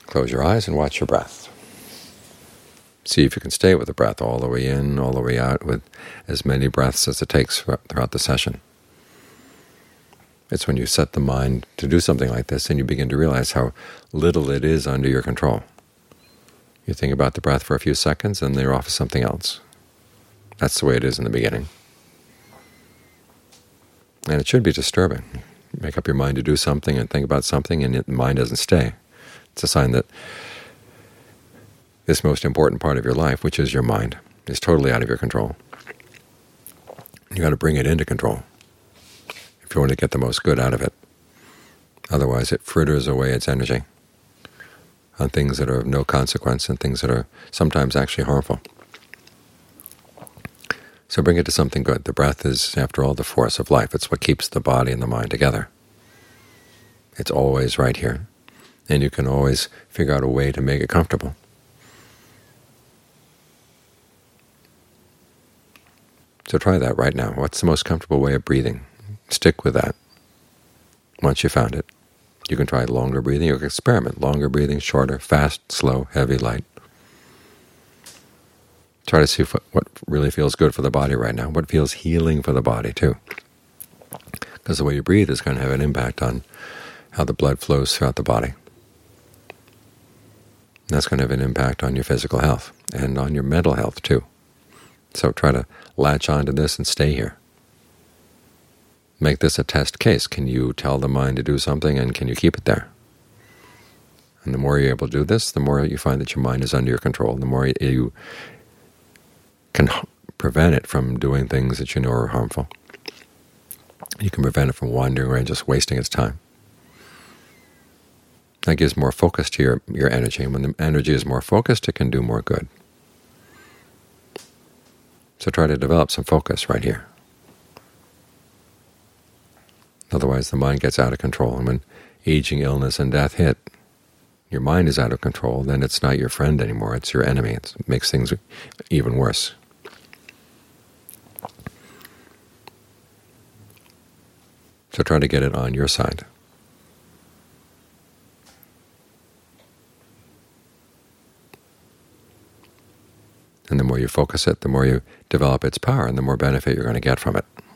Close your eyes and watch your breath. See if you can stay with the breath all the way in, all the way out, with as many breaths as it takes throughout the session. It's when you set the mind to do something like this and you begin to realize how little it is under your control. You think about the breath for a few seconds and then you're off to something else. That's the way it is in the beginning. And it should be disturbing. You make up your mind to do something and think about something and the mind doesn't stay. It's a sign that this most important part of your life, which is your mind, is totally out of your control. You've got to bring it into control if you want to get the most good out of it. Otherwise it fritters away its energy on things that are of no consequence and things that are sometimes actually harmful. So bring it to something good. The breath is, after all, the force of life. It's what keeps the body and the mind together. It's always right here, and you can always figure out a way to make it comfortable. So try that right now. What's the most comfortable way of breathing? Stick with that. Once you found it, you can try longer breathing. You can experiment. Longer breathing, shorter, fast, slow, heavy, light. Try to see what really feels good for the body right now, what feels healing for the body too. Because the way you breathe is going to have an impact on how the blood flows throughout the body. And that's going to have an impact on your physical health and on your mental health too. So try to latch onto this and stay here. Make this a test case. Can you tell the mind to do something, and can you keep it there? And the more you're able to do this, the more you find that your mind is under your control, the more you can prevent it from doing things that you know are harmful. You can prevent it from wandering away and just wasting its time. That gives more focus to your energy, and when the energy is more focused, it can do more good. So try to develop some focus right here. Otherwise the mind gets out of control, and when aging, illness, and death hit, your mind is out of control, then it's not your friend anymore, it's your enemy. It makes things even worse. So try to get it on your side. And the more you focus it, the more you develop its power, and the more benefit you're going to get from it.